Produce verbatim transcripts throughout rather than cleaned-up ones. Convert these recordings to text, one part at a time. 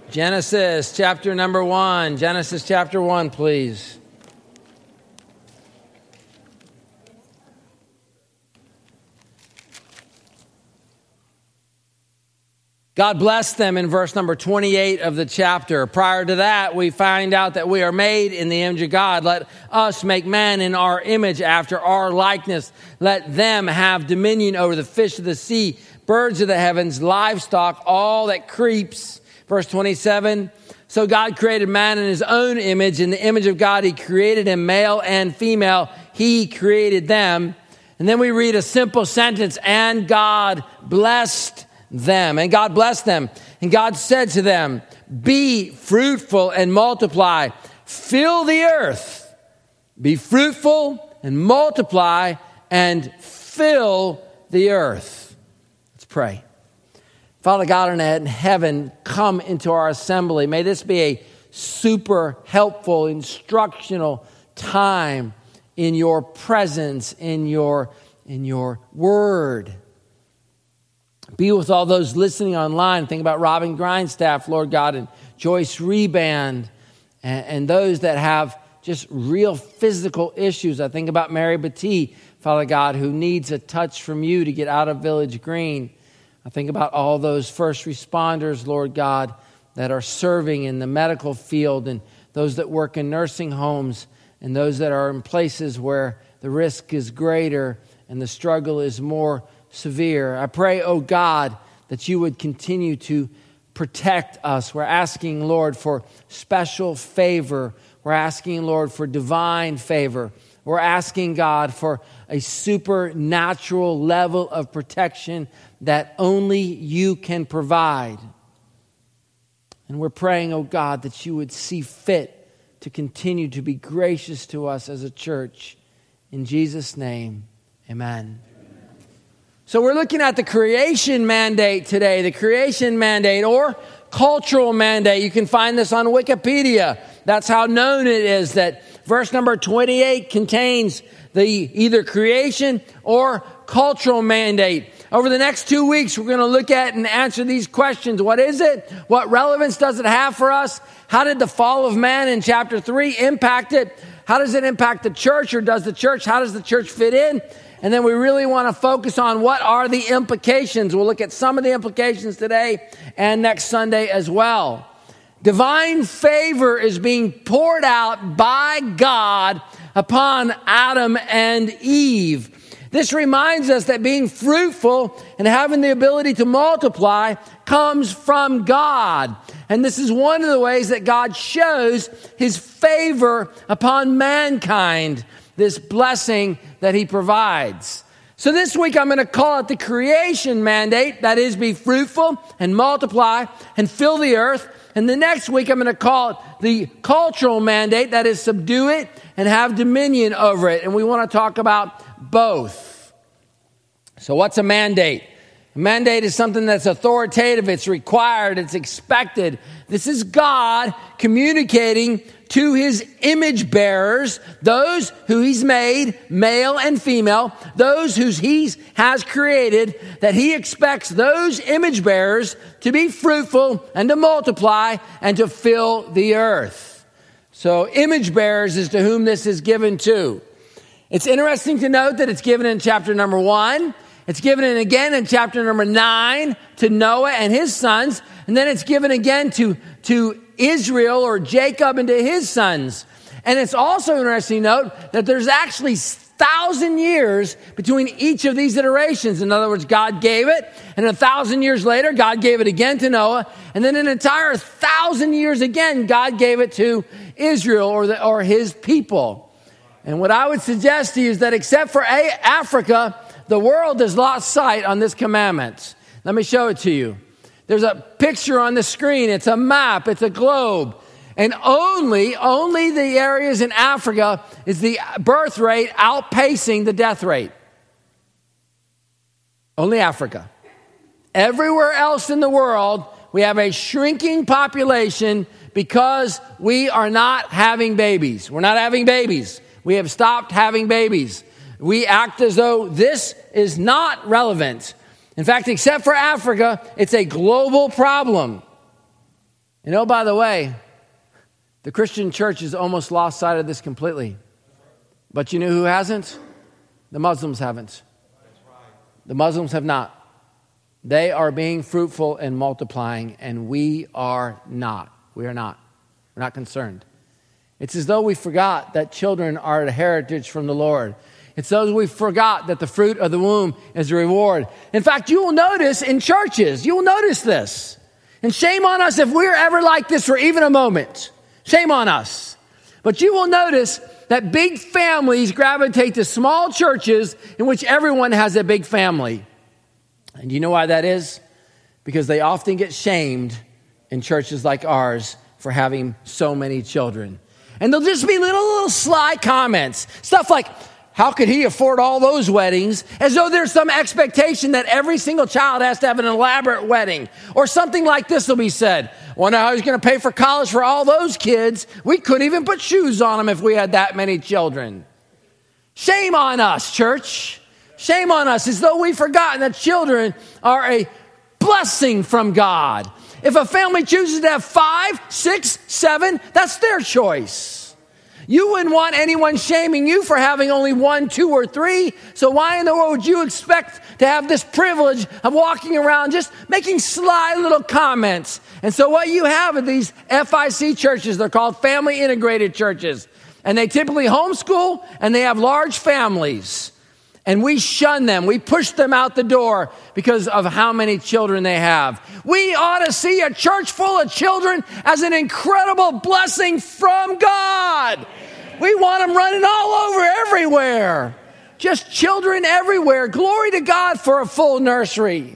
Genesis chapter number one. Genesis chapter one, please. God blessed them in verse number twenty-eight of the chapter. Prior to that, we find out that we are made in the image of God. Let us make man in our image after our likeness. Let them have dominion over the fish of the sea, birds of the heavens, livestock, all that creeps. Verse twenty-seven, so God created man in his own image. In the image of God, he created him, male and female. He created them. And then we read a simple sentence, and God blessed them. And God blessed them. And God said to them, be fruitful and multiply. Fill the earth. Be fruitful and multiply and fill the earth. Let's pray. Father God in heaven, come into our assembly. May this be a super helpful, instructional time in your presence, in your, in your word. Be with all those listening online. Think about Robin Grindstaff, Lord God, and Joyce Reband, and, and those that have just real physical issues. I think about Mary Batty, Father God, who needs a touch from you to get out of Village Green. I think about all those first responders, Lord God, that are serving in the medical field, and those that work in nursing homes, and those that are in places where the risk is greater and the struggle is more severe. I pray, oh God, that you would continue to protect us. We're asking, Lord, for special favor. We're asking, Lord, for divine favor. We're asking, God, for a supernatural level of protection that only you can provide. And we're praying, oh God, that you would see fit to continue to be gracious to us as a church. In Jesus' name, amen. So we're looking at the creation mandate today, the creation mandate or cultural mandate. You can find this on Wikipedia. That's how known it is, that verse number twenty-eight contains the either creation or cultural mandate. Over the next two weeks, we're going to look at and answer these questions. What is it? What relevance does it have for us? How did the fall of man in chapter three impact it? How does it impact the church, or does the church, how does the church fit in? And then we really want to focus on what are the implications. We'll look at some of the implications today and next Sunday as well. Divine favor is being poured out by God upon Adam and Eve. This reminds us that being fruitful and having the ability to multiply comes from God. And this is one of the ways that God shows his favor upon mankind, this blessing that he provides. So this week I'm going to call it the creation mandate, that is, be fruitful and multiply and fill the earth. And the next week I'm going to call it the cultural mandate, that is, subdue it and have dominion over it. And we want to talk about both. So what's a mandate? A mandate is something that's authoritative, it's required, it's expected. This is God communicating to his image bearers, those who he's made, male and female, those who he has created, that he expects those image bearers to be fruitful and to multiply and to fill the earth. So image bearers is to whom this is given to. It's interesting to note that it's given in chapter number one. It's given in again in chapter number nine to Noah and his sons. And then it's given again to, to Israel or Jacob and to his sons. And it's also interesting to note that there's actually thousand years between each of these iterations. In other words, God gave it, and a thousand years later, God gave it again to Noah, and then an entire thousand years again, God gave it to Israel or, the, or his people. And what I would suggest to you is that except for A- Africa, the world has lost sight on this commandment. Let me show it to you. There's a picture on the screen. It's a map. It's a globe. And only, only the areas in Africa is the birth rate outpacing the death rate. Only Africa. Everywhere else in the world, we have a shrinking population because we are not having babies. We're not having babies. We have stopped having babies. We act as though this is not relevant. In fact, except for Africa, it's a global problem. And oh, by the way, the Christian church has almost lost sight of this completely. But you know who hasn't? The Muslims haven't. The Muslims have not. They are being fruitful and multiplying, and we are not. We are not. We're not concerned. It's as though we forgot that children are a heritage from the Lord. It's as though we forgot that the fruit of the womb is a reward. In fact, you will notice in churches, you will notice this. And shame on us if we're ever like this for even a moment. Shame on us. But you will notice that big families gravitate to small churches in which everyone has a big family. And you know why that is? Because they often get shamed in churches like ours for having so many children. And there'll just be little, little sly comments. Stuff like, how could he afford all those weddings? As though there's some expectation that every single child has to have an elaborate wedding. Or something like this will be said. Wonder how he's going to pay for college for all those kids. We couldn't even put shoes on them if we had that many children. Shame on us, church. Shame on us, as though we've forgotten that children are a blessing from God. If a family chooses to have five, six, seven, that's their choice. You wouldn't want anyone shaming you for having only one, two, or three. So why in the world would you expect to have this privilege of walking around just making sly little comments? And so what you have are these F I C churches. They're called family integrated churches. And they typically homeschool and they have large families. And we shun them. We push them out the door because of how many children they have. We ought to see a church full of children as an incredible blessing from God. We want them running all over everywhere. Just children everywhere. Glory to God for a full nursery.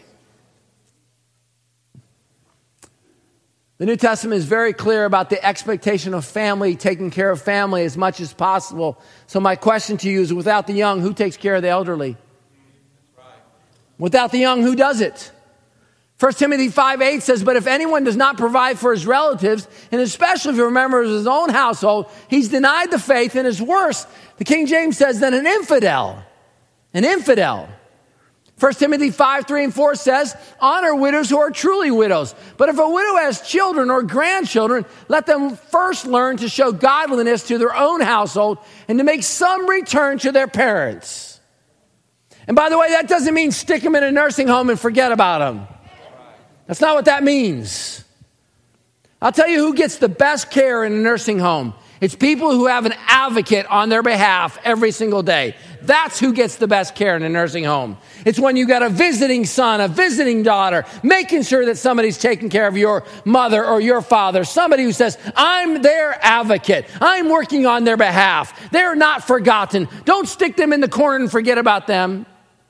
The New Testament is very clear about the expectation of family, taking care of family as much as possible. So my question to you is, without the young, who takes care of the elderly? Without the young, who does it? First Timothy five eight says, but if anyone does not provide for his relatives, and especially if he remembers his own household, he's denied the faith and is worse, the King James says, than an infidel. An infidel. First Timothy five, three and four says, honor widows who are truly widows. But if a widow has children or grandchildren, let them first learn to show godliness to their own household and to make some return to their parents. And by the way, that doesn't mean stick them in a nursing home and forget about them. That's not what that means. I'll tell you who gets the best care in a nursing home. It's people who have an advocate on their behalf every single day. That's who gets the best care in a nursing home. It's when you got a visiting son, a visiting daughter, making sure that somebody's taking care of your mother or your father. Somebody who says, I'm their advocate. I'm working on their behalf. They're not forgotten. Don't stick them in the corner and forget about them.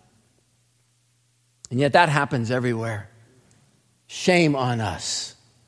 And yet that happens everywhere. Shame on us.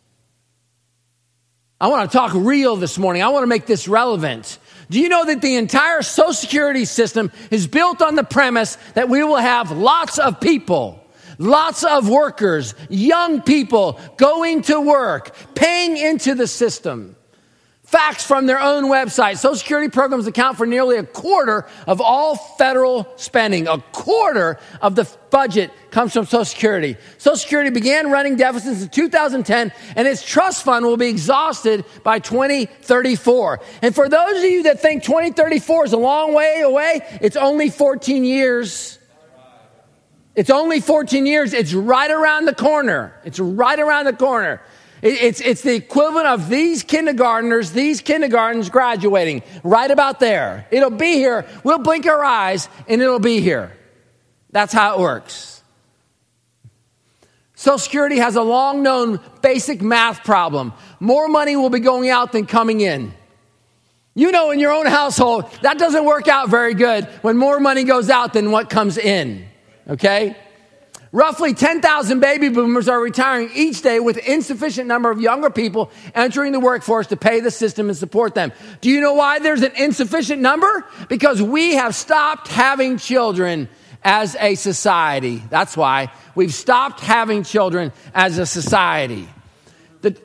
I want to talk real this morning. I want to make this relevant. Do you know that the entire Social Security system is built on the premise that we will have lots of people, lots of workers, young people going to work, paying into the system? Facts from their own website. Social Security programs account for nearly a quarter of all federal spending. A quarter of the budget comes from Social Security. Social Security began running deficits in two thousand ten, and its trust fund will be exhausted by twenty thirty-four. And for those of you that think twenty thirty-four is a long way away, it's only fourteen years. It's only fourteen years. It's right around the corner. It's right around the corner. It's, it's the equivalent of these kindergartners, these kindergartens graduating right about there. It'll be here. We'll blink our eyes and it'll be here. That's how it works. Social Security has a long known basic math problem. More money will be going out than coming in. You know, in your own household, that doesn't work out very good when more money goes out than what comes in. Okay? Roughly ten thousand baby boomers are retiring each day with an insufficient number of younger people entering the workforce to pay the system and support them. Do you know why there's an insufficient number? Because we have stopped having children as a society. That's why we've stopped having children as a society. The,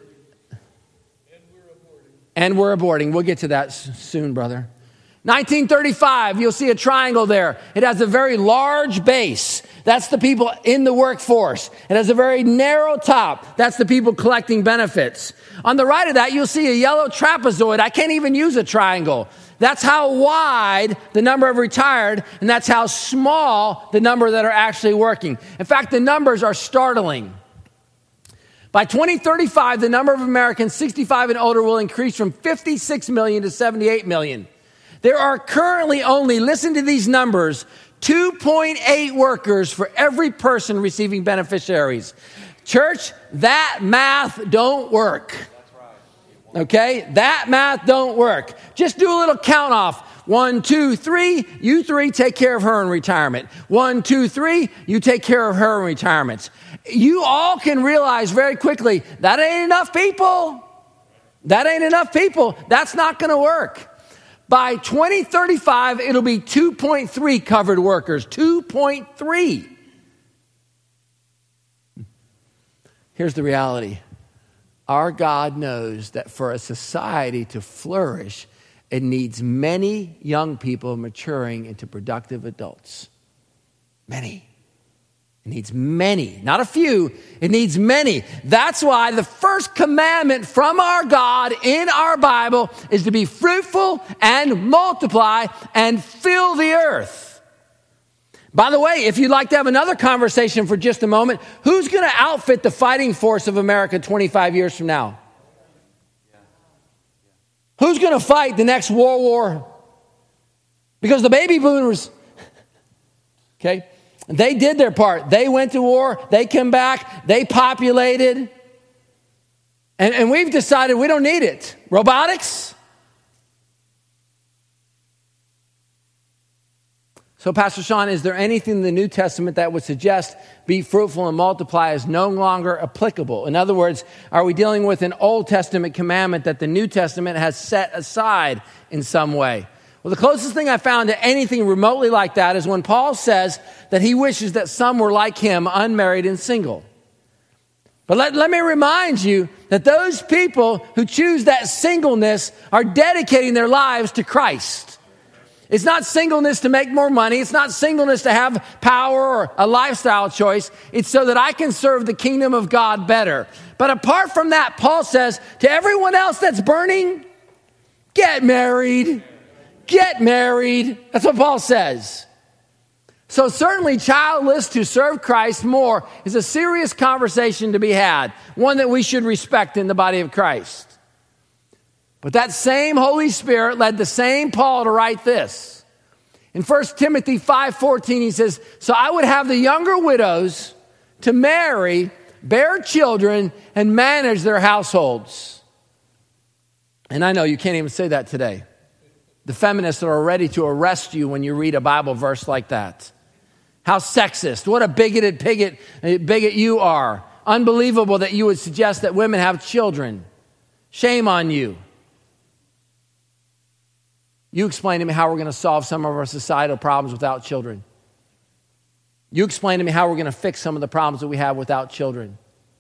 and we're aborting. We'll get to that soon, brother. nineteen thirty-five, you'll see a triangle there. It has a very large base That's the people in the workforce. It has a very narrow top. That's the people collecting benefits. On the right of that, you'll see a yellow trapezoid. I can't even use a triangle. That's how wide the number of retired, and that's how small the number that are actually working. In fact, the numbers are startling. By twenty thirty-five, the number of Americans sixty-five and older will increase from fifty-six million to seventy-eight million. There are currently only, listen to these numbers, two point eight workers for every person receiving beneficiaries. Church, that math don't work. Okay? That math don't work. Just do a little count off. One, two, three. You three take care of her in retirement. One, two, three. You take care of her in retirement. You all can realize very quickly that ain't enough people. That ain't enough people. That's not going to work. By twenty thirty-five, it'll be two point three covered workers. two point three. Here's the reality. Our God knows that for a society to flourish, it needs many young people maturing into productive adults. Many. It needs many, not a few. It needs many. That's why the first commandment from our God in our Bible is to be fruitful and multiply and fill the earth. By the way, if you'd like to have another conversation for just a moment, who's going to outfit the fighting force of America twenty-five years from now? Who's going to fight the next world war? Because the baby boomers, okay, they did their part. They went to war. They came back. They populated. And, and we've decided we don't need it. Robotics? So, Pastor Sean, is there anything in the New Testament that would suggest be fruitful and multiply is no longer applicable? In other words, are we dealing with an Old Testament commandment that the New Testament has set aside in some way? Well, the closest thing I found to anything remotely like that is when Paul says that he wishes that some were like him, unmarried and single. But let, let me remind you that those people who choose that singleness are dedicating their lives to Christ. It's not singleness to make more money. It's not singleness to have power or a lifestyle choice. It's so that I can serve the kingdom of God better. But apart from that, Paul says to everyone else that's burning, get married. Get married. That's what Paul says. So certainly childless to serve Christ more is a serious conversation to be had, one that we should respect in the body of Christ. But that same Holy Spirit led the same Paul to write this. In First Timothy five fourteen, he says, so I would have the younger widows to marry, bear children, and manage their households. And I know you can't even say that today. The feminists are ready to arrest you when you read a Bible verse like that. How sexist. What a bigoted bigot, bigot you are. Unbelievable that you would suggest that women have children. Shame on you. You explain to me how we're going to solve some of our societal problems without children. You explain to me how we're going to fix some of the problems that we have without children.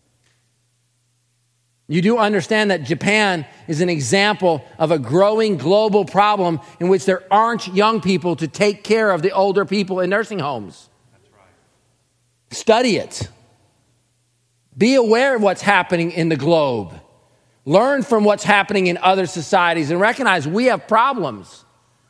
You do understand that Japan is an example of a growing global problem in which there aren't young people to take care of the older people in nursing homes. That's right. Study it. Be aware of what's happening in the globe. Learn from what's happening in other societies and recognize we have problems.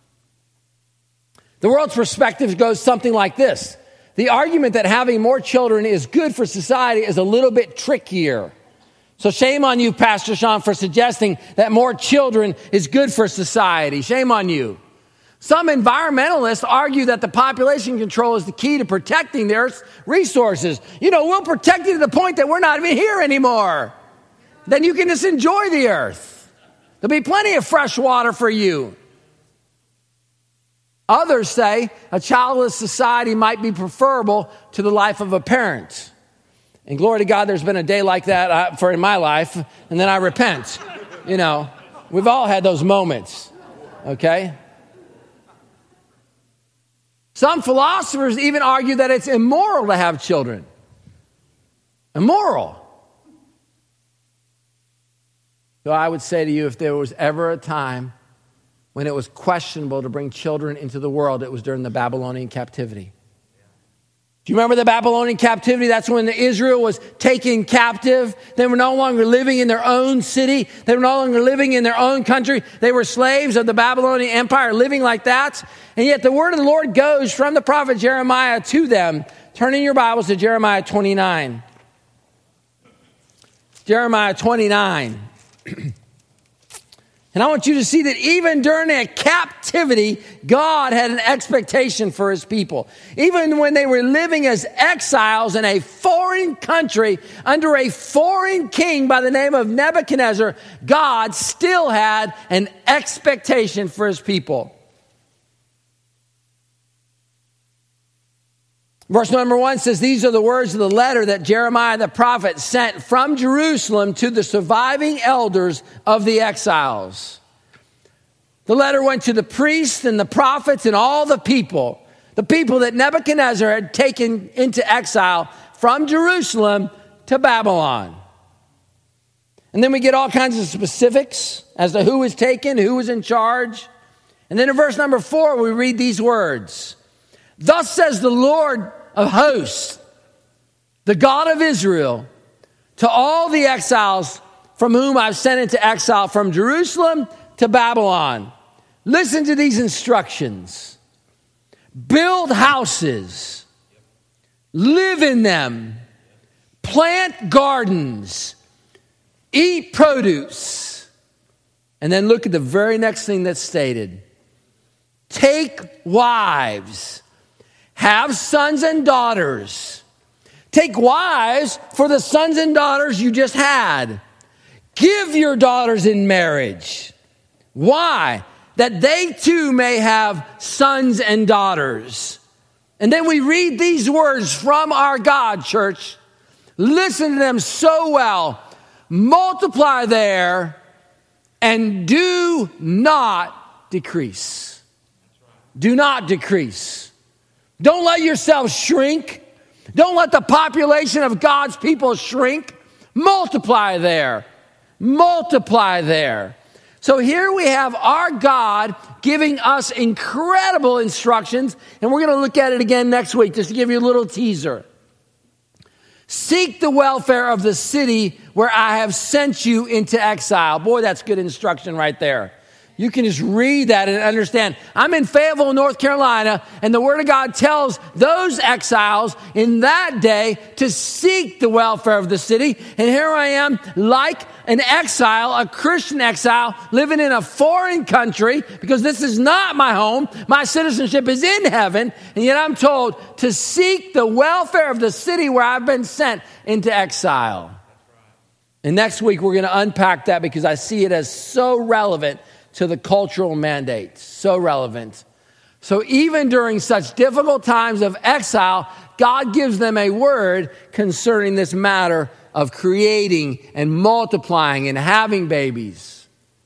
The world's perspective goes something like this. The argument that having more children is good for society is a little bit trickier. So shame on you, Pastor Sean, for suggesting that more children is good for society. Shame on you. Some environmentalists argue that the population control is the key to protecting the Earth's resources. You know, we'll protect it to the point that we're not even here anymore. Then you can just enjoy the earth. There'll be plenty of fresh water for you. Others say a childless society might be preferable to the life of a parent. And glory to God, there's been a day like that uh, for in my life, and then I repent. You know, we've all had those moments, okay? Some philosophers even argue that it's immoral to have children. Immoral. So I would say to you, if there was ever a time when it was questionable to bring children into the world, it was during the Babylonian captivity. Do you remember the Babylonian captivity? That's when Israel was taken captive. They were no longer living in their own city. They were no longer living in their own country. They were slaves of the Babylonian Empire, living like that. And yet the word of the Lord goes from the prophet Jeremiah to them. Turn in your Bibles to Jeremiah twenty-nine. Jeremiah twenty-nine. And I want you to see that even during a captivity, God had an expectation for his people. Even when they were living as exiles in a foreign country under a foreign king by the name of Nebuchadnezzar, God still had an expectation for his people. Verse number one says, these are the words of the letter that Jeremiah the prophet sent from Jerusalem to the surviving elders of the exiles. The letter went to the priests and the prophets and all the people, the people that Nebuchadnezzar had taken into exile from Jerusalem to Babylon. And then we get all kinds of specifics as to who was taken, who was in charge. And then in verse number four, we read these words. Thus says the Lord of hosts, the God of Israel, to all the exiles from whom I've sent into exile from Jerusalem to Babylon. Listen to these instructions. Build houses, live in them, plant gardens, eat produce. And then look at the very next thing that's stated. Take wives. Have sons and daughters. Take wives for the sons and daughters you just had. Give your daughters in marriage. Why? That they too may have sons and daughters. And then we read these words from our God, church. Listen to them so well. Multiply there and do not decrease. Do not decrease. Don't let yourself shrink. Don't let the population of God's people shrink. Multiply there. Multiply there. So here we have our God giving us incredible instructions, and we're going to look at it again next week just to give you a little teaser. Seek the welfare of the city where I have sent you into exile. Boy, that's good instruction right there. You can just read that and understand. I'm in Fayetteville, North Carolina, and the Word of God tells those exiles in that day to seek the welfare of the city. And here I am, like an exile, a Christian exile, living in a foreign country, because this is not my home. My citizenship is in heaven, and yet I'm told to seek the welfare of the city where I've been sent into exile. And next week, we're going to unpack that because I see it as so relevant to the cultural mandate. So relevant. So even during such difficult times of exile, God gives them a word concerning this matter of creating and multiplying and having babies.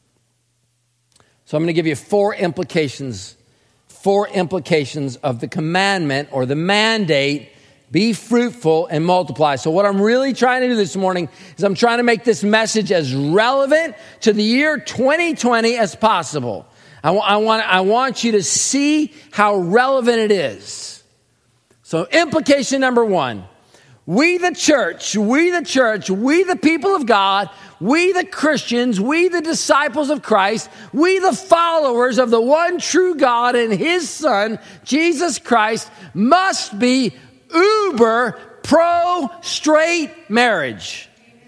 So I'm going to give you four implications, four implications of the commandment or the mandate, be fruitful and multiply. So what I'm really trying to do this morning is I'm trying to make this message as relevant to the year twenty twenty as possible. I, w- I, want, I want you to see how relevant it is. So implication number one, we the church, we the church, we the people of God, we the Christians, we the disciples of Christ, we the followers of the one true God and his Son, Jesus Christ, must be uber pro straight marriage.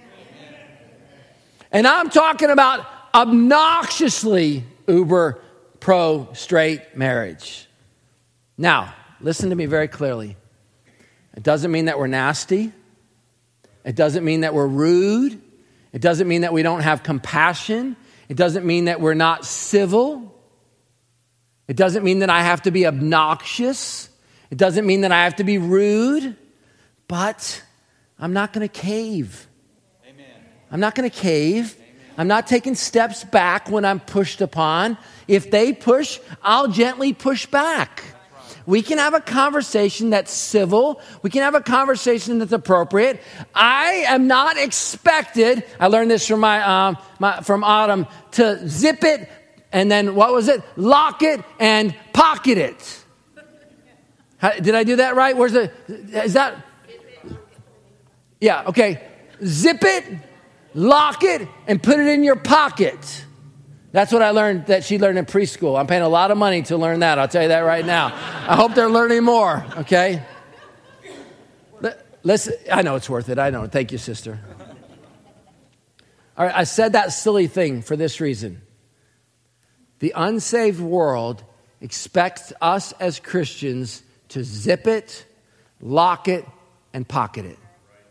And I'm talking about obnoxiously uber pro straight marriage. Now, listen to me very clearly. It doesn't mean that we're nasty. It doesn't mean that we're rude. It doesn't mean that we don't have compassion. It doesn't mean that we're not civil. It doesn't mean that I have to be obnoxious. It doesn't mean that I have to be rude, but I'm not going to cave. Amen. I'm not going to cave. Amen. I'm not taking steps back when I'm pushed upon. If they push, I'll gently push back. Right. We can have a conversation that's civil. We can have a conversation that's appropriate. I am not expected, I learned this from my, um, my from Autumn, to zip it and then, what was it? Lock it and pocket it. How, did I do that right? Where's the, is that? Yeah, okay. Zip it, lock it, and put it in your pocket. That's what I learned that she learned in preschool. I'm paying a lot of money to learn that. I'll tell you that right now. I hope they're learning more, okay? Listen, I know it's worth it. I know. Thank you, sister. All right, I said that silly thing for this reason. The unsaved world expects us as Christians to zip it, lock it, and pocket it.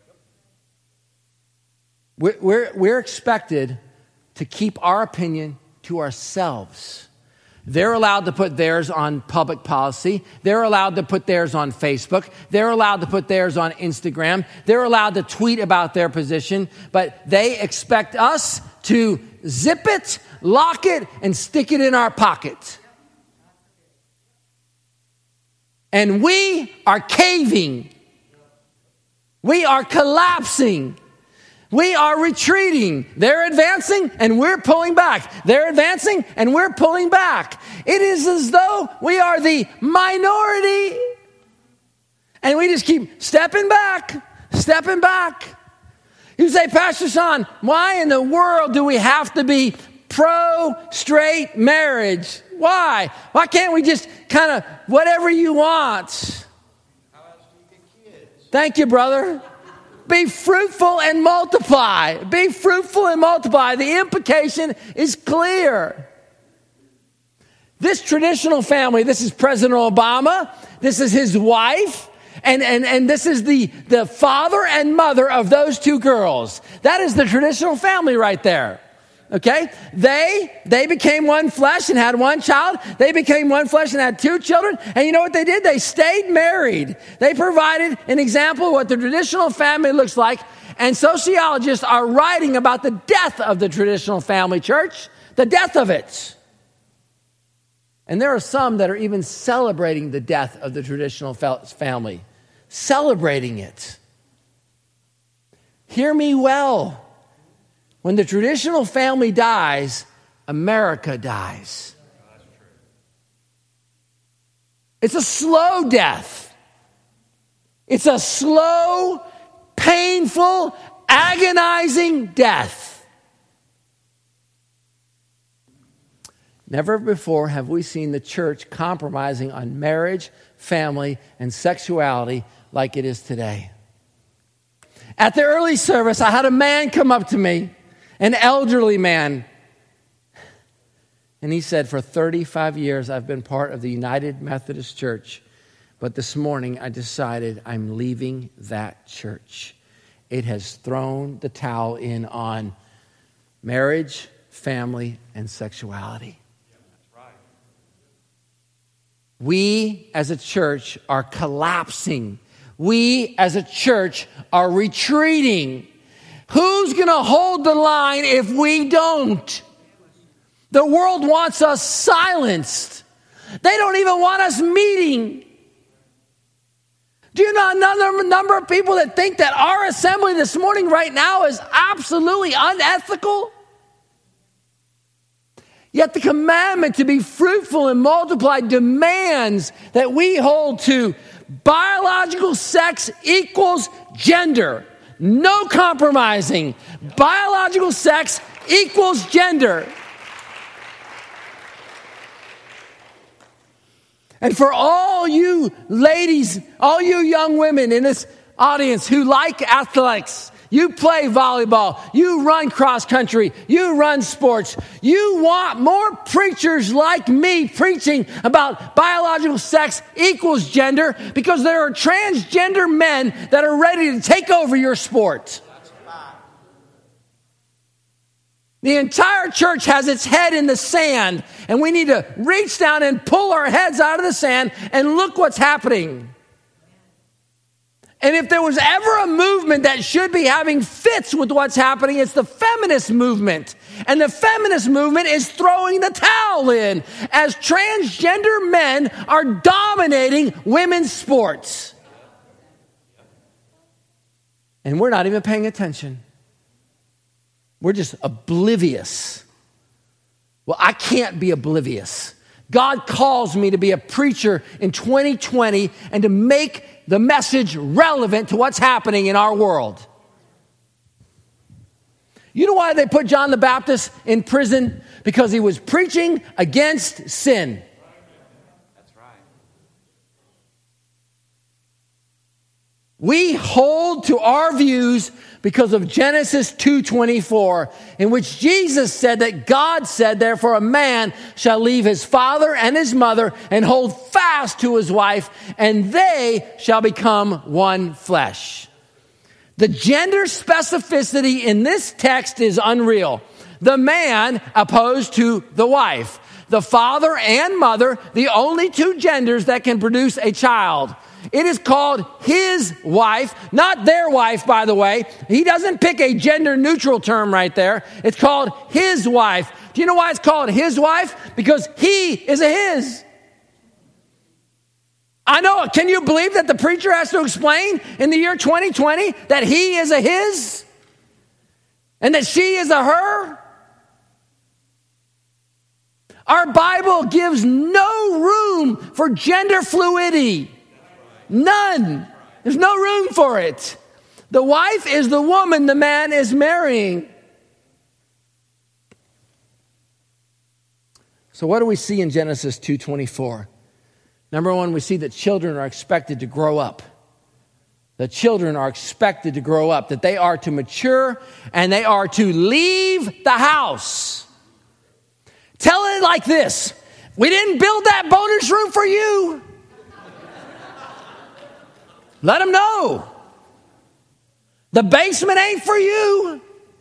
We're, we're, we're expected to keep our opinion to ourselves. They're allowed to put theirs on public policy. They're allowed to put theirs on Facebook. They're allowed to put theirs on Instagram. They're allowed to tweet about their position, but they expect us to zip it, lock it, and stick it in our pocket. And we are caving. We are collapsing. We are retreating. They're advancing and we're pulling back. They're advancing and we're pulling back. It is as though we are the minority. And we just keep stepping back, stepping back. You say, Pastor Sean, why in the world do we have to be pro-straight marriage? Why? Why can't we just kind of whatever you want? How else do you get kids? Thank you, brother. Be fruitful and multiply. Be fruitful and multiply. The implication is clear. This traditional family, this is President Obama. This is his wife. And, and, and this is the, the father and mother of those two girls. That is the traditional family right there. Okay? They, they became one flesh and had one child. They became one flesh and had two children. And you know what they did? They stayed married. They provided an example of what the traditional family looks like. And sociologists are writing about the death of the traditional family, church. The death of it. And there are some that are even celebrating the death of the traditional family. Celebrating it. Hear me well. When the traditional family dies, America dies. It's a slow death. It's a slow, painful, agonizing death. Never before have we seen the church compromising on marriage, family, and sexuality like it is today. At the early service, I had a man come up to me. An elderly man. And he said, for thirty-five years, I've been part of the United Methodist Church. But this morning, I decided I'm leaving that church. It has thrown the towel in on marriage, family, and sexuality. Yeah, that's right. We as a church are collapsing. We as a church are retreating. Who's going to hold the line if we don't? The world wants us silenced. They don't even want us meeting. Do you know another number of people that think that our assembly this morning right now is absolutely unethical? Yet the commandment to be fruitful and multiply demands that we hold to biological sex equals gender. No compromising. Biological sex equals gender. And for all you ladies, all you young women in this audience who like athletics, you play volleyball, you run cross country, you run sports, you want more preachers like me preaching about biological sex equals gender because there are transgender men that are ready to take over your sport. The entire church has its head in the sand, and we need to reach down and pull our heads out of the sand and look what's happening. And if there was ever a movement that should be having fits with what's happening, it's the feminist movement. And the feminist movement is throwing the towel in as transgender men are dominating women's sports. And we're not even paying attention. We're just oblivious. Well, I can't be oblivious. God calls me to be a preacher in twenty twenty and to make the message relevant to what's happening in our world. You know why they put John the Baptist in prison? Because he was preaching against sin. That's right. We hold to our views because of Genesis two twenty-four, in which Jesus said that God said, therefore a man shall leave his father and his mother and hold fast to his wife, and they shall become one flesh. The gender specificity in this text is unreal. The man opposed to the wife. The father and mother, the only two genders that can produce a child. It is called his wife, not their wife, by the way. He doesn't pick a gender neutral term right there. It's called his wife. Do you know why it's called his wife? Because he is a his. I know. Can you believe that the preacher has to explain in the year twenty twenty that he is a his and that she is a her? Our Bible gives no room for gender fluidity. None. There's no room for it. The wife is the woman the man is marrying. So what do we see in Genesis two twenty-four? Number one, we see that children are expected to grow up. The children are expected to grow up, that they are to mature and they are to leave the house. Tell it like this: we didn't build that bonus room for you. Let them know. The basement ain't for you.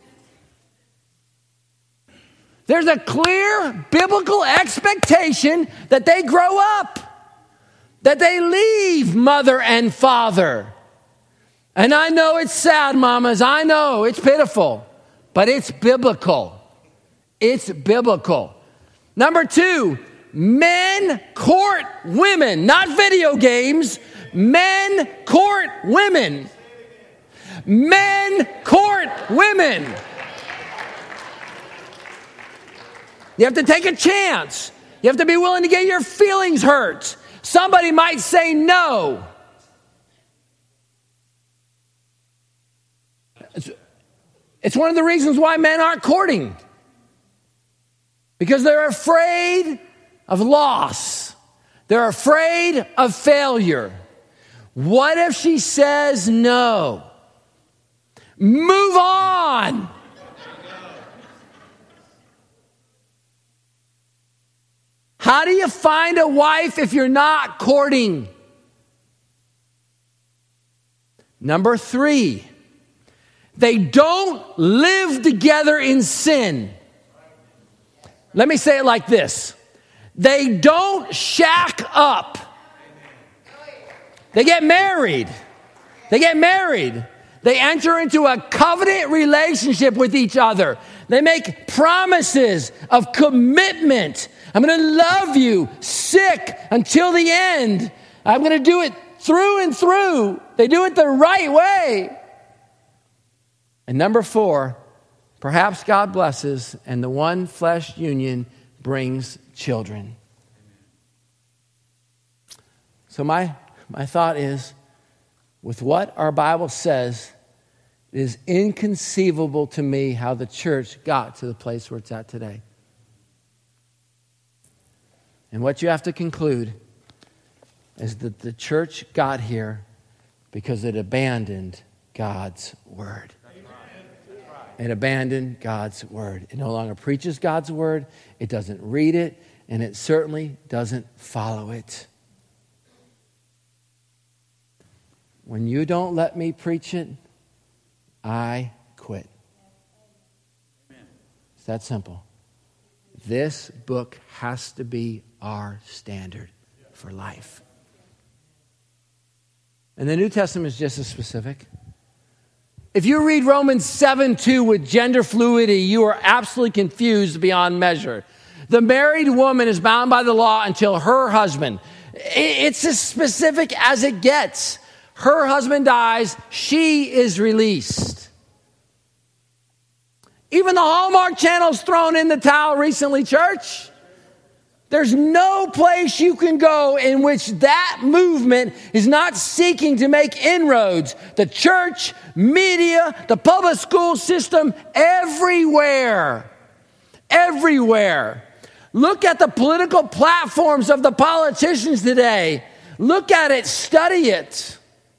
There's a clear biblical expectation that they grow up, that they leave mother and father. And I know it's sad, mamas. I know it's pitiful, but it's biblical. It's biblical. Number two, men court women, not video games. Men court women. Men court women. You have to take a chance. You have to be willing to get your feelings hurt. Somebody might say no. It's, it's one of the reasons why men aren't courting. Because they're afraid of loss. They're afraid of failure. What if she says no? Move on. How do you find a wife if you're not courting? Number three, they don't live together in sin. Let me say it like this. They don't shack up. They get married. They get married. They enter into a covenant relationship with each other. They make promises of commitment. I'm going to love you sick until the end. I'm going to do it through and through. They do it the right way. And number four, perhaps God blesses, and the one flesh union brings children. So my, my thought is, with what our Bible says, it is inconceivable to me how the church got to the place where it's at today. And what you have to conclude is that the church got here because it abandoned God's word. It abandoned God's word. It no longer preaches God's word. It doesn't read it. And it certainly doesn't follow it. When you don't let me preach it, I quit. It's that simple. This book has to be our standard for life. And the New Testament is just as specific. If you read Romans seven two with gender fluidity, you are absolutely confused beyond measure. The married woman is bound by the law until her husband. It's as specific as it gets. Her husband dies, she is released. Even the Hallmark Channel's thrown in the towel recently, church. There's no place you can go in which that movement is not seeking to make inroads. The church, media, the public school system, everywhere. Everywhere. Look at the political platforms of the politicians today. Look at it, study it.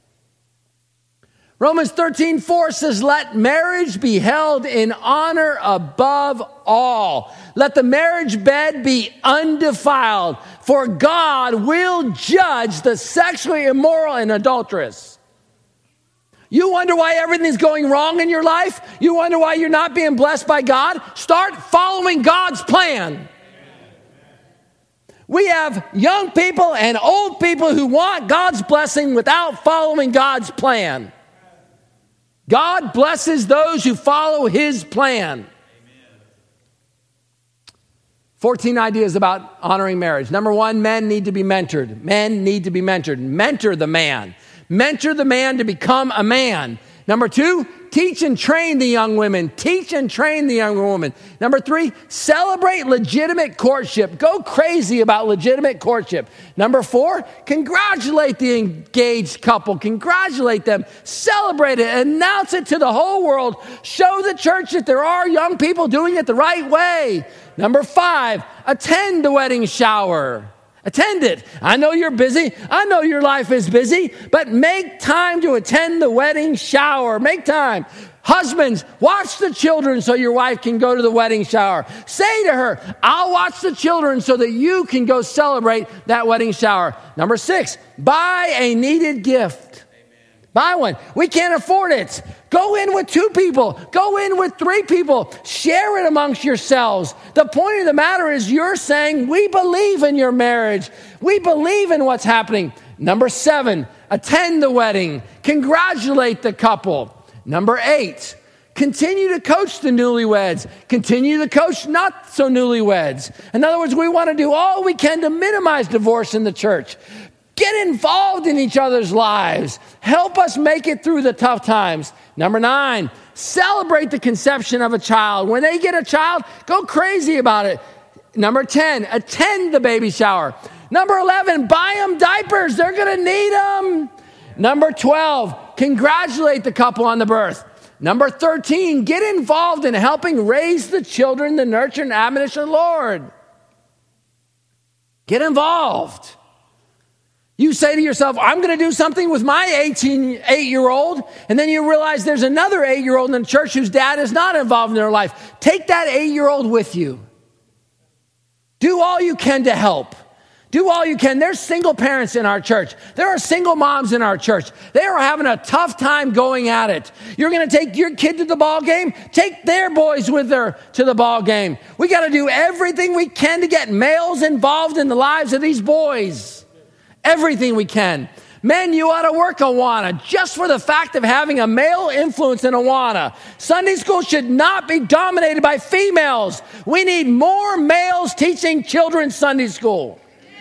Romans thirteen four says, let marriage be held in honor above all. Let the marriage bed be undefiled, for God will judge the sexually immoral and adulterous. You wonder why everything's going wrong in your life? You wonder why you're not being blessed by God? Start following God's plan. We have young people and old people who want God's blessing without following God's plan. God blesses those who follow his plan. Amen. fourteen ideas about honoring marriage. Number one, men need to be mentored. Men need to be mentored. Mentor the man. Mentor the man to become a man. Number two, teach and train the young women. Teach and train the young woman. Number three, celebrate legitimate courtship. Go crazy about legitimate courtship. Number four, congratulate the engaged couple. Congratulate them. Celebrate it. Announce it to the whole world. Show the church that there are young people doing it the right way. Number five, attend the wedding shower. Attend it. I know you're busy. I know your life is busy, but make time to attend the wedding shower. Make time. Husbands, watch the children so your wife can go to the wedding shower. Say to her, I'll watch the children so that you can go celebrate that wedding shower. Number six, buy a needed gift. Buy one. We can't afford it. Go in with two people. Go in with three people. Share it amongst yourselves. The point of the matter is you're saying, we believe in your marriage. We believe in what's happening. Number seven, attend the wedding. Congratulate the couple. Number eight, continue to coach the newlyweds. Continue to coach not so newlyweds. In other words, we want to do all we can to minimize divorce in the church. Get involved in each other's lives. Help us make it through the tough times. Number nine, celebrate the conception of a child. When they get a child, go crazy about it. Number ten, attend the baby shower. Number eleven, buy them diapers. They're going to need them. Number twelve, congratulate the couple on the birth. Number thirteen, get involved in helping raise the children, the nurture and admonition of the Lord. Get involved. You say to yourself, I'm going to do something with my eighteen, eight-year-old, and then you realize there's another eight-year-old in the church whose dad is not involved in their life. Take that eight-year-old with you. Do all you can to help. Do all you can. There's single parents in our church. There are single moms in our church. They are having a tough time going at it. You're going to take your kid to the ball game? Take their boys with her to the ball game. We got to do everything we can to get males involved in the lives of these boys. Everything we can. Men, you ought to work Awana just for the fact of having a male influence in Awana. Sunday school should not be dominated by females. We need more males teaching children Sunday school.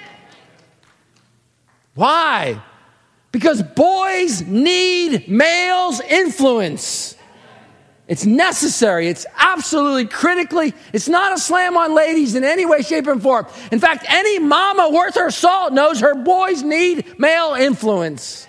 Why? Because boys need males' influence. It's necessary. It's absolutely critically. It's not a slam on ladies in any way, shape, and form. In fact, any mama worth her salt knows her boys need male influence.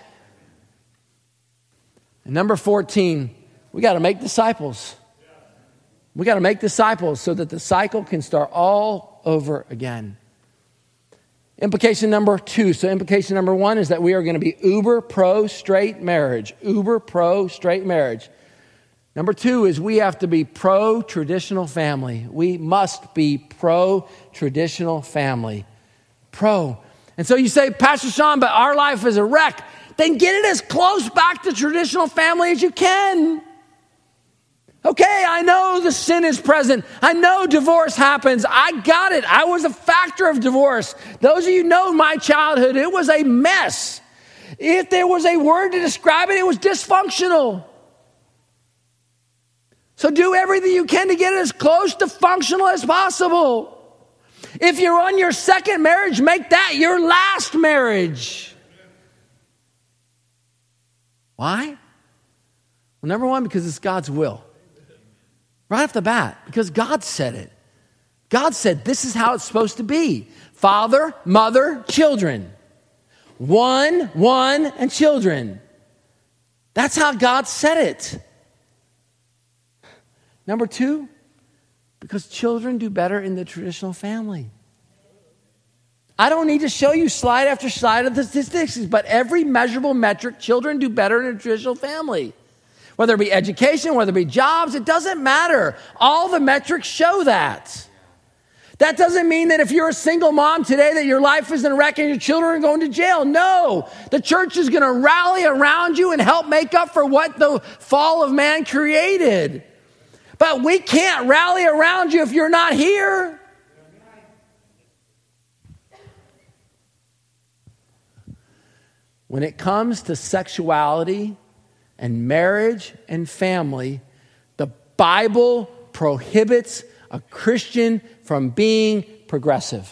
And number fourteen, we got to make disciples. We got to make disciples so that the cycle can start all over again. Implication number two. So implication number one is that we are going to be uber pro straight marriage. Uber pro straight marriage. Number two is we have to be pro-traditional family. We must be pro-traditional family. Pro. And so you say, Pastor Sean, but our life is a wreck. Then get it as close back to traditional family as you can. Okay, I know the sin is present. I know divorce happens. I got it. I was a factor of divorce. Those of you who know my childhood, it was a mess. If there was a word to describe it, it was dysfunctional. So do everything you can to get it as close to functional as possible. If you're on your second marriage, make that your last marriage. Why? Well, number one, because it's God's will. Right off the bat, because God said it. God said this is how it's supposed to be. Father, mother, children. One, one, and children. That's how God said it. Number two, because children do better in the traditional family. I don't need to show you slide after slide of the statistics, but every measurable metric, children do better in a traditional family. Whether it be education, whether it be jobs, it doesn't matter. All the metrics show that. That doesn't mean that if you're a single mom today that your life is in a wreck and your children are going to jail. No, the church is going to rally around you and help make up for what the fall of man created. But we can't rally around you if you're not here. When it comes to sexuality and marriage and family, the Bible prohibits a Christian from being progressive.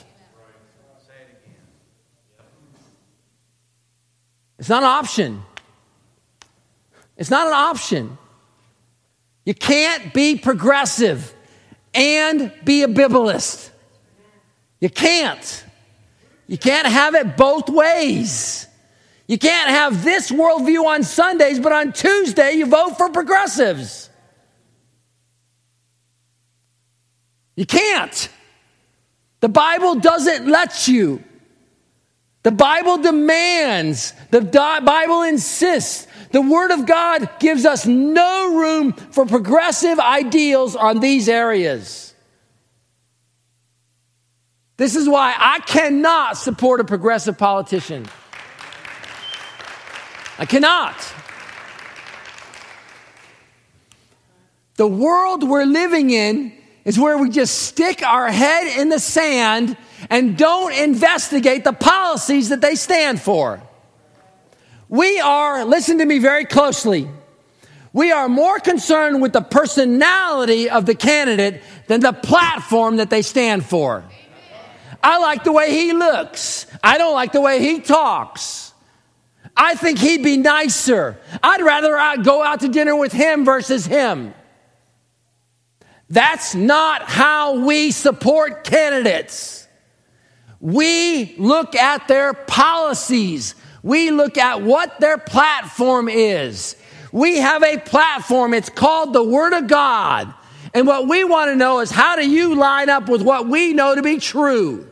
It's not an option. It's not an option. You can't be progressive and be a Biblicist. You can't. You can't have it both ways. You can't have this worldview on Sundays, but on Tuesday you vote for progressives. You can't. The Bible doesn't let you. The Bible demands. The Bible insists. The Word of God gives us no room for progressive ideals on these areas. This is why I cannot support a progressive politician. I cannot. The world we're living in is where we just stick our head in the sand and don't investigate the policies that they stand for. We are, listen to me very closely, we are more concerned with the personality of the candidate than the platform that they stand for. I like the way he looks. I don't like the way he talks. I think he'd be nicer. I'd rather go out to dinner with him versus him. That's not how we support candidates. We look at their policies. We look at what their platform is. We have a platform. It's called the Word of God. And what we want to know is, how do you line up with what we know to be true?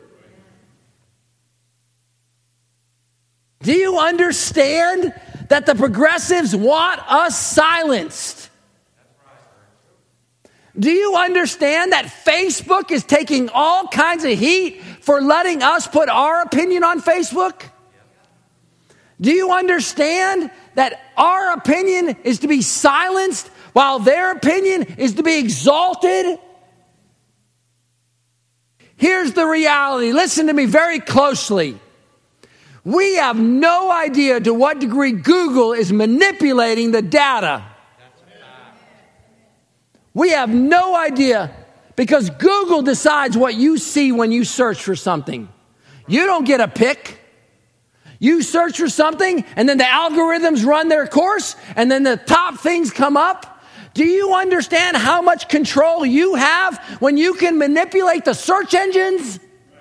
Do you understand that the progressives want us silenced? Do you understand that Facebook is taking all kinds of heat for letting us put our opinion on Facebook? Do you understand that our opinion is to be silenced while their opinion is to be exalted? Here's the reality. Listen to me very closely. We have no idea to what degree Google is manipulating the data. We have no idea, because Google decides what you see when you search for something. You don't get a pick. You search for something, and then the algorithms run their course, and then the top things come up. Do you understand how much control you have when you can manipulate the search engines?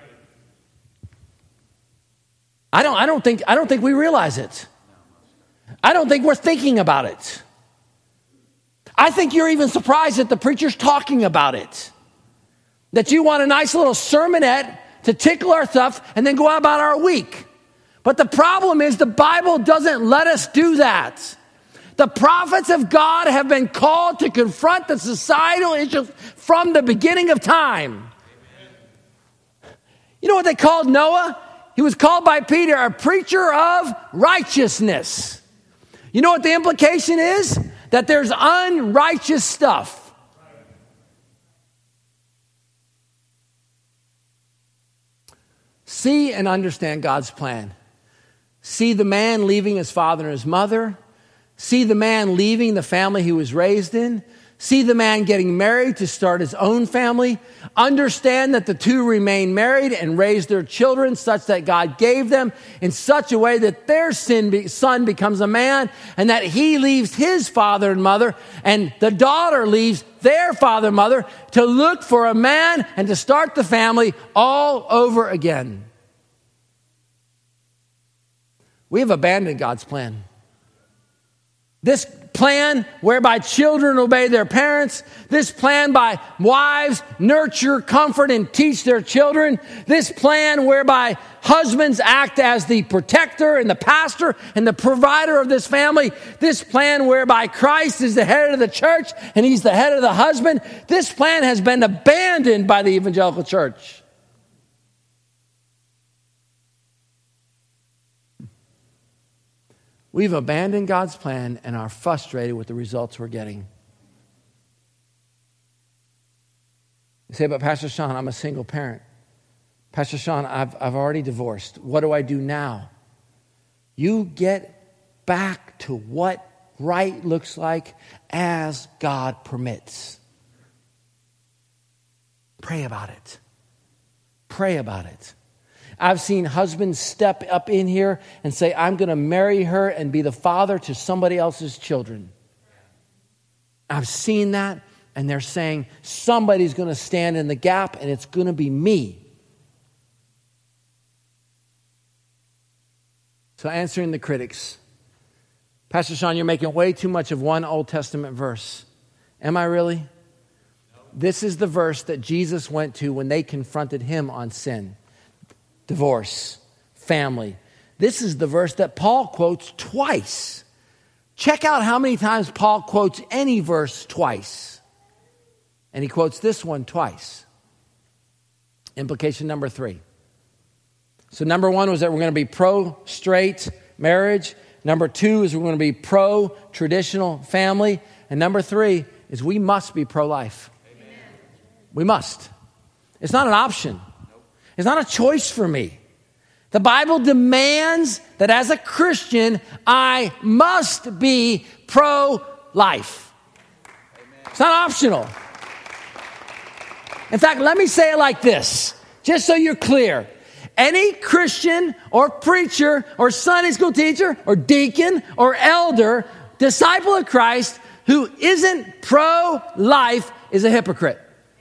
I don't, I don't think, I don't think we realize it. I don't think we're thinking about it. I think you're even surprised that the preacher's talking about it. That you want a nice little sermonette to tickle our stuff and then go about our week. But the problem is, the Bible doesn't let us do that. The prophets of God have been called to confront the societal issues from the beginning of time. You know what they called Noah? He was called by Peter a preacher of righteousness. You know what the implication is? That there's unrighteous stuff. See and understand God's plan. See the man leaving his father and his mother. See the man leaving the family he was raised in. See the man getting married to start his own family. Understand that the two remain married and raise their children such that God gave them in such a way that their son becomes a man and that he leaves his father and mother and the daughter leaves their father and mother to look for a man and to start the family all over again. We have abandoned God's plan. This plan whereby children obey their parents, this plan by wives nurture, comfort, and teach their children, this plan whereby husbands act as the protector and the pastor and the provider of this family, this plan whereby Christ is the head of the church and he's the head of the husband, this plan has been abandoned by the evangelical church. We've abandoned God's plan and are frustrated with the results we're getting. You say, but Pastor Sean, I'm a single parent. Pastor Sean, I've, I've already divorced. What do I do now? You get back to what right looks like as God permits. Pray about it. Pray about it. I've seen husbands step up in here and say, I'm going to marry her and be the father to somebody else's children. I've seen that, and they're saying, somebody's going to stand in the gap, and it's going to be me. So answering the critics, Pastor Sean, you're making way too much of one Old Testament verse. Am I really? No. This is the verse that Jesus went to when they confronted him on sin. Divorce, family. This is the verse that Paul quotes twice. Check out how many times Paul quotes any verse twice. And he quotes this one twice. Implication number three. So number one was that we're going to be pro-straight marriage. Number two is we're going to be pro-traditional family. And number three is we must be pro-life. Amen. We must. It's not an option. It's not a choice for me. The Bible demands that as a Christian, I must be pro-life. Amen. It's not optional. In fact, let me say it like this, just so you're clear. Any Christian or preacher or Sunday school teacher or deacon or elder, disciple of Christ, who isn't pro-life is a hypocrite.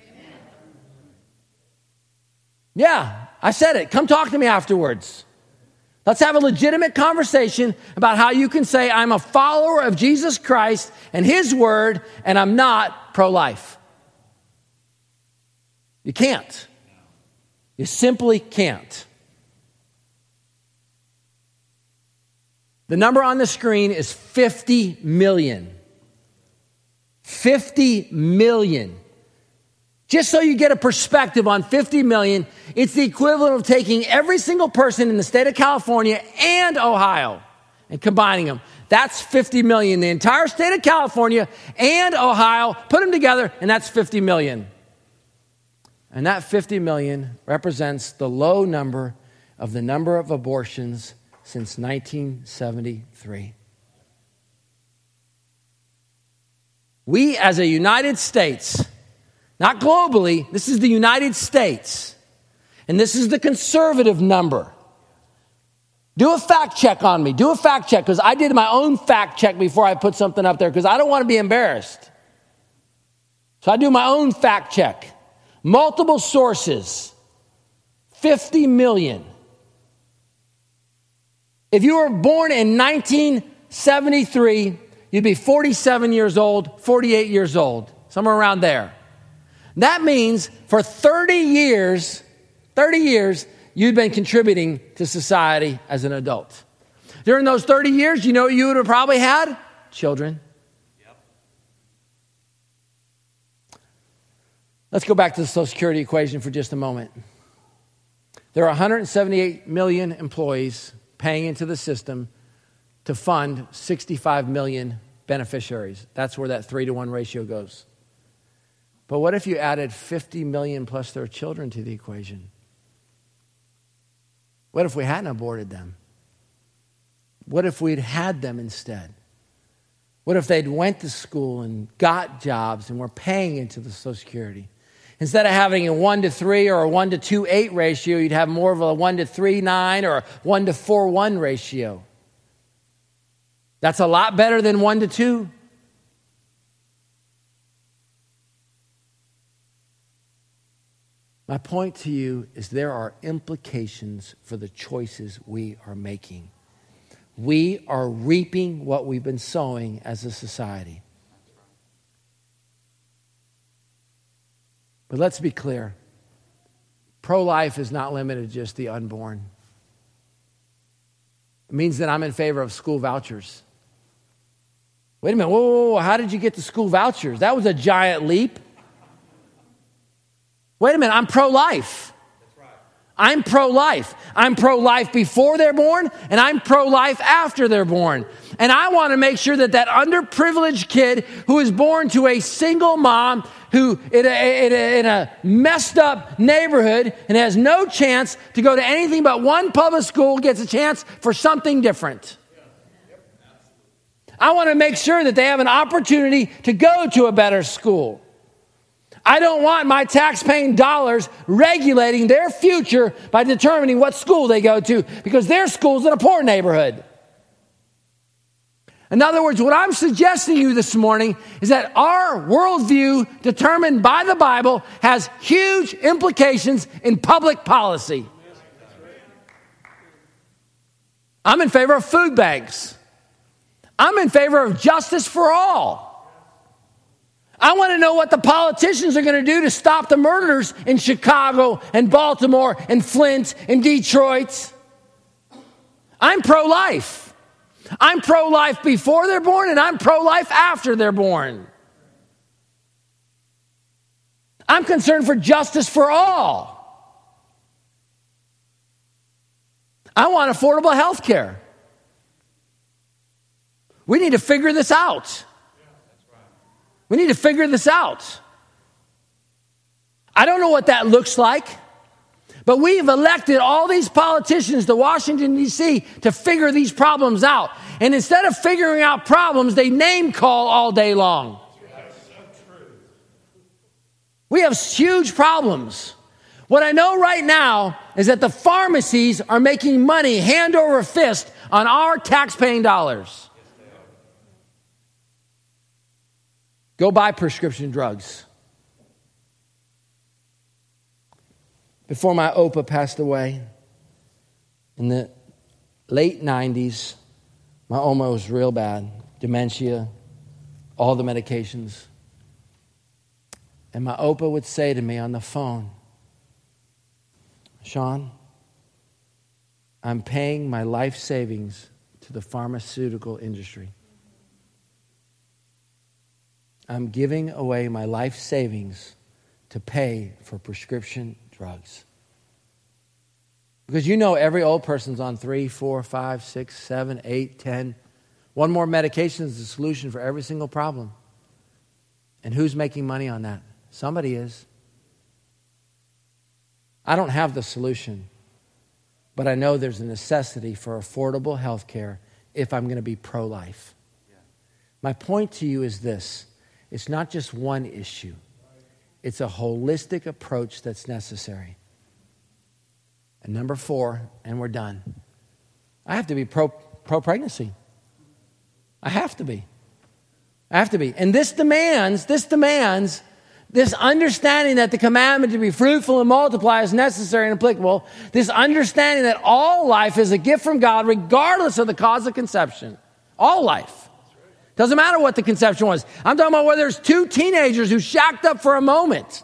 Yeah, I said it. Come talk to me afterwards. Let's have a legitimate conversation about how you can say I'm a follower of Jesus Christ and his word and I'm not pro-life. You can't. You simply can't. The number on the screen is fifty million. fifty million. Just so you get a perspective on fifty million, it's the equivalent of taking every single person in the state of California and Ohio and combining them. That's fifty million. The entire state of California and Ohio, put them together, and that's fifty million. And that fifty million represents the low number of the number of abortions since nineteen seventy-three. We as a United States, not globally, this is the United States, and this is the conservative number. Do a fact check on me. Do a fact check, because I did my own fact check before I put something up there, because I don't want to be embarrassed. So I do my own fact check. Multiple sources. fifty million. If you were born in nineteen seventy-three, you'd be forty-seven years old, forty-eight years old, somewhere around there. That means for thirty years, thirty years, you'd been contributing to society as an adult. During those thirty years, you know what you would have probably had? Children. Yep. Let's go back to the Social Security equation for just a moment. There are one hundred seventy-eight million employees paying into the system to fund sixty-five million beneficiaries. That's where that three to one ratio goes. But what if you added fifty million plus their children to the equation? What if we hadn't aborted them? What if we'd had them instead? What if they'd went to school and got jobs and were paying into the Social Security? Instead of having a one to three or a one to two eight ratio, you'd have more of a one to three nine or a one to four one ratio. That's a lot better than one to two. My point to you is there are implications for the choices we are making. We are reaping what we've been sowing as a society. But let's be clear. Pro-life is not limited to just the unborn. It means that I'm in favor of school vouchers. Wait a minute, whoa, whoa, whoa, how did you get the school vouchers? That was a giant leap. Wait a minute, I'm pro-life. That's right. I'm pro-life. I'm pro-life before they're born, and I'm pro-life after they're born. And I want to make sure that that underprivileged kid who is born to a single mom who in a, in a, in a messed up neighborhood and has no chance to go to anything but one public school gets a chance for something different. I want to make sure that they have an opportunity to go to a better school. I don't want my tax-paying dollars regulating their future by determining what school they go to because their school's in a poor neighborhood. In other words, what I'm suggesting to you this morning is that our worldview determined by the Bible has huge implications in public policy. I'm in favor of food banks. I'm in favor of justice for all. I want to know what the politicians are going to do to stop the murders in Chicago and Baltimore and Flint and Detroit. I'm pro-life. I'm pro-life before they're born, and I'm pro-life after they're born. I'm concerned for justice for all. I want affordable health care. We need to figure this out. We need to figure this out. I don't know what that looks like, but we've elected all these politicians to Washington, D C to figure these problems out. And instead of figuring out problems, they name call all day long. We have huge problems. What I know right now is that the pharmacies are making money hand over fist on our tax-paying dollars. Go buy prescription drugs. Before my O P A passed away, in the late nineties, my O M A was real bad. Dementia, all the medications. And my O P A would say to me on the phone, Sean, I'm paying my life savings to the pharmaceutical industry. I'm giving away my life savings to pay for prescription drugs. Because you know every old person's on three, four, five, six, seven, eight, ten. One more medication is the solution for every single problem. And who's making money on that? Somebody is. I don't have the solution, but I know there's a necessity for affordable health care if I'm going to be pro-life. Yeah. My point to you is this. It's not just one issue. It's a holistic approach that's necessary. And number four, and we're done. I have to be pro, pro-pregnancy. I have to be. I have to be. And this demands, this demands this understanding that the commandment to be fruitful and multiply is necessary and applicable. This understanding that all life is a gift from God regardless of the cause of conception. All life. Doesn't matter what the conception was. I'm talking about whether there's two teenagers who shacked up for a moment.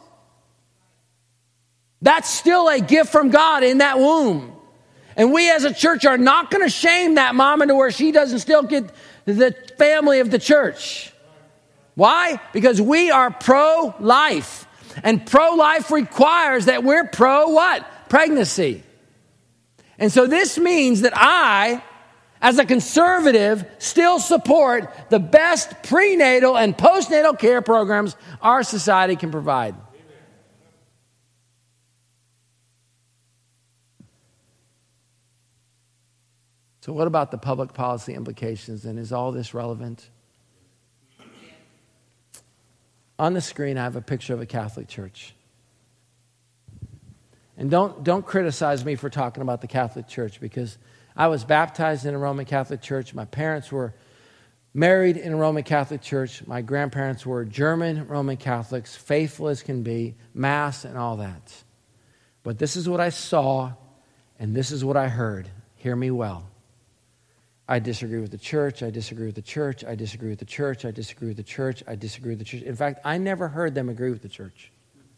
That's still a gift from God in that womb. And we as a church are not going to shame that mom into where she doesn't still get the family of the church. Why? Because we are pro-life. And pro-life requires that we're pro what? Pregnancy. And so this means that I, as a conservative, still support the best prenatal and postnatal care programs our society can provide. So what about the public policy implications, and is all this relevant? On the screen, I have a picture of a Catholic church. And don't, don't criticize me for talking about the Catholic Church, because I was baptized in a Roman Catholic Church. My parents were married in a Roman Catholic Church. My grandparents were German Roman Catholics, faithful as can be, Mass and all that. But this is what I saw, and this is what I heard. Hear me well. I disagree with the church. I disagree with the church. I disagree with the church. I disagree with the church. I disagree with the church. In fact, I never heard them agree with the church.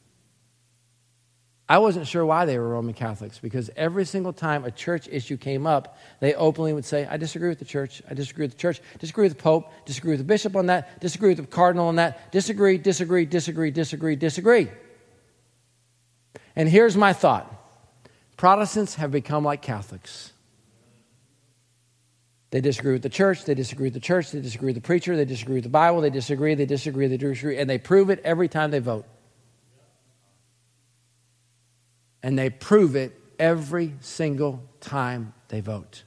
I wasn't sure why they were Roman Catholics, because every single time a church issue came up, they openly would say, I disagree with the church, I disagree with the church, disagree with the Pope, disagree with the bishop on that, disagree with the cardinal on that, disagree, disagree, disagree, disagree, disagree. And here's my thought. Protestants have become like Catholics. They disagree with the church, they disagree with the church, they disagree with the preacher, they disagree with the Bible, they disagree, they disagree, they disagree, and they prove it every time they vote. And they prove it every single time they vote.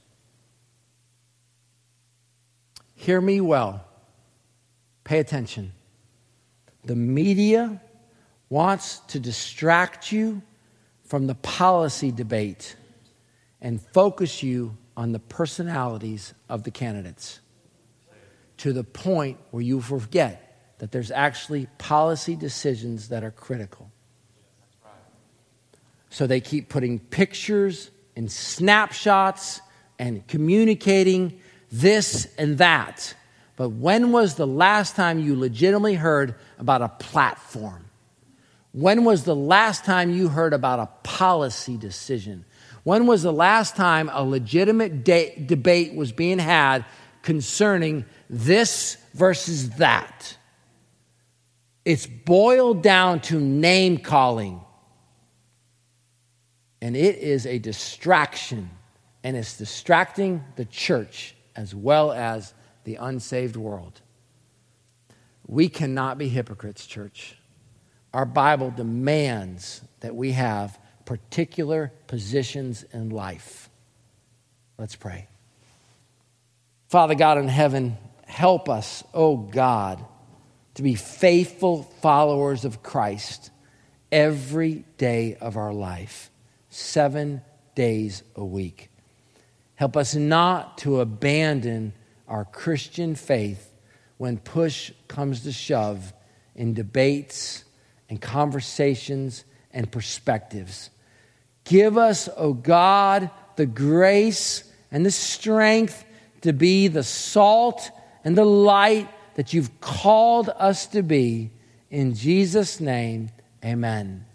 Hear me well. Pay attention. The media wants to distract you from the policy debate and focus you on the personalities of the candidates, to the point where you forget that there's actually policy decisions that are critical. So they keep putting pictures and snapshots and communicating this and that. But when was the last time you legitimately heard about a platform? When was the last time you heard about a policy decision? When was the last time a legitimate de- debate was being had concerning this versus that? It's boiled down to name calling. And it is a distraction, and it's distracting the church as well as the unsaved world. We cannot be hypocrites, church. Our Bible demands that we have particular positions in life. Let's pray. Father God in heaven, help us, oh God, to be faithful followers of Christ every day of our life. Seven days a week. Help us not to abandon our Christian faith when push comes to shove in debates and conversations and perspectives. Give us, O God, the grace and the strength to be the salt and the light that you've called us to be. In Jesus' name, amen.